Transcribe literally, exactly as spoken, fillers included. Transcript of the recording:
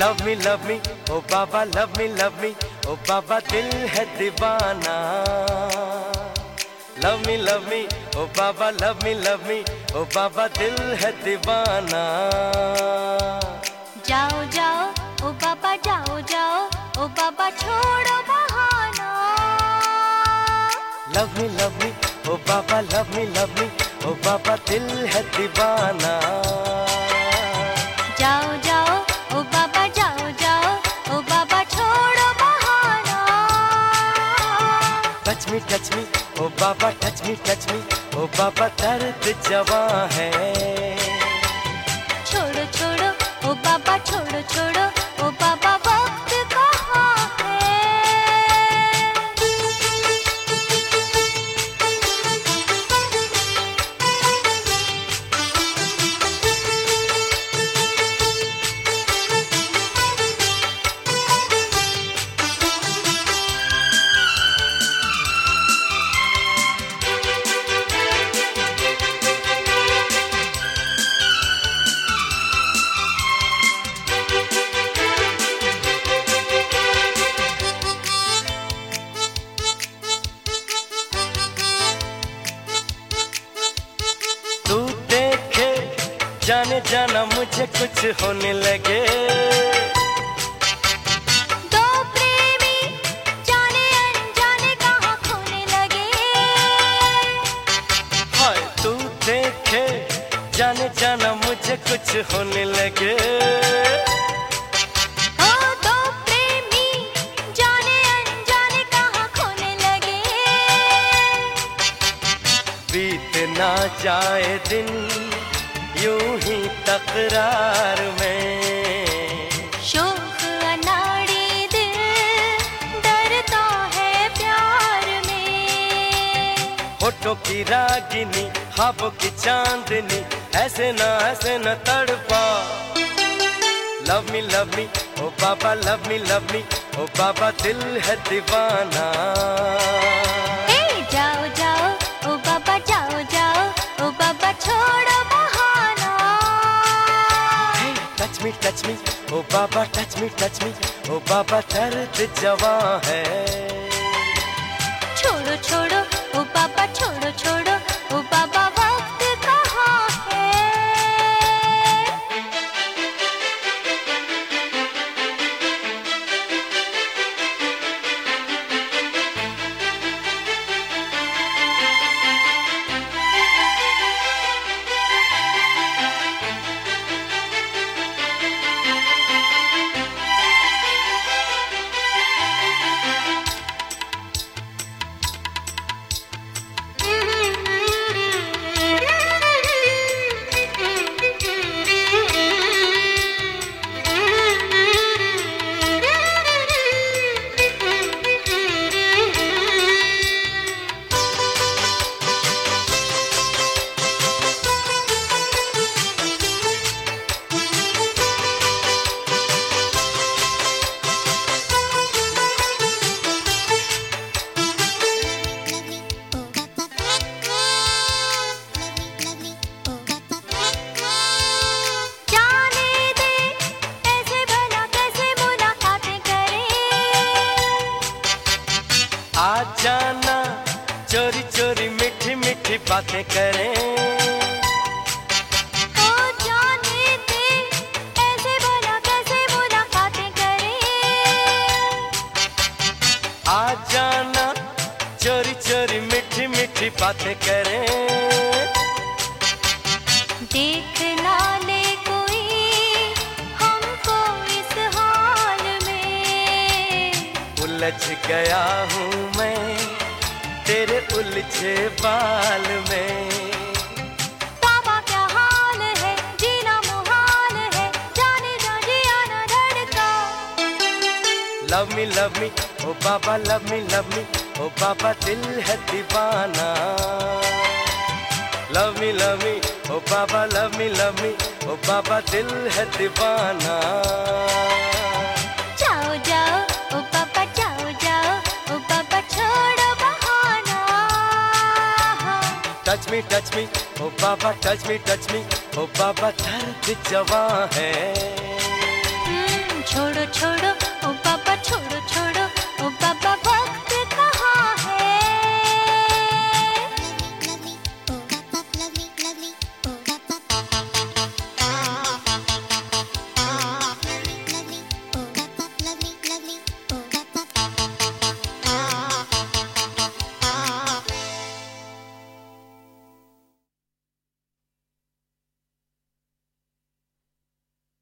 Love me love me ओ बाबा love me love me ओ बाबा दिल है दीवाना। लव मी लव मी ओ बाबा लव मी लव मी ओ बाबा दिल है दीवाना। जाओ जाओ ओ बाबा जाओ जाओ ओ बाबा छोड़ो बहाना। लव मी लव मी ओ बाबा लव मी लव मी ओ बाबा दिल है दीवाना। जाओ जाओ ओ बाबा जाओ जाओ ओ बाबा छोड़ो बहाना। टच मी टच मी ओ बाबा टच मी टच मी ओ बाबा दर्द जवां है। छोड़ो छोड़ो ओ बाबा छोड़ो छोड़ो ओ बाबा वक्त कहाँ है। तू देखे जाने जाना मुझे कुछ होने लगे। दो प्रेमी जाने अनजाने कहाँ खोने लगे। हाय तू देखे जाने जाना मुझे कुछ होने लगे। ओ दो प्रेमी जाने अनजाने कहाँ खोने लगे। बीत ना जाए दिन यूं ही तकरार में। शोख अनाड़ी दिल डरता है प्यार में। होठों की रागिनी ख्वाबों की चांदनी ऐसे ना ऐसे न तड़पा। लव मी लव मी ओ बाबा लव मी लव मी ओ बाबा दिल है दीवाना। ए जाओ जाओ ओ बाबा जाओ जाओ ओ बाबा छोड़ो बहाना। टच मी टच मी ओ बाबा टच मी टच मी ओ बाबा दर्द जवां है। छोड़ो छोड़ो ओ बाबा छोड़ो छोड़ो ओ बाबा वक्त कहाँ है। आ जाना चोरी चोरी मीठी मीठी बातें करें। ओ जाने दे ऐसे भला कैसे मुलाकातें करें। आ जाना चोरी चोरी मीठी मीठी बातें करें। देख ना ले कोई हमको इस हाल में। उलझ गया हूँ मैं तेरे उलझे बाल में। बाबा क्या हाल है जीना मुहाल है जाने जा जिया ना धड़का। लव मी लव मी ओ बाबा लव मी लव मी ओ बाबा दिल है दीवाना। लव मी लव मी ओ बाबा लव मी लव मी ओ बाबा दिल है दीवाना। जाओ जाओ ओ बाबा जाओ जाओ ओ बाबा छोड़ो बहाना। टच मी टच मी ओ बाबा टच मी टच मी ओ बाबा दर्द जवां है।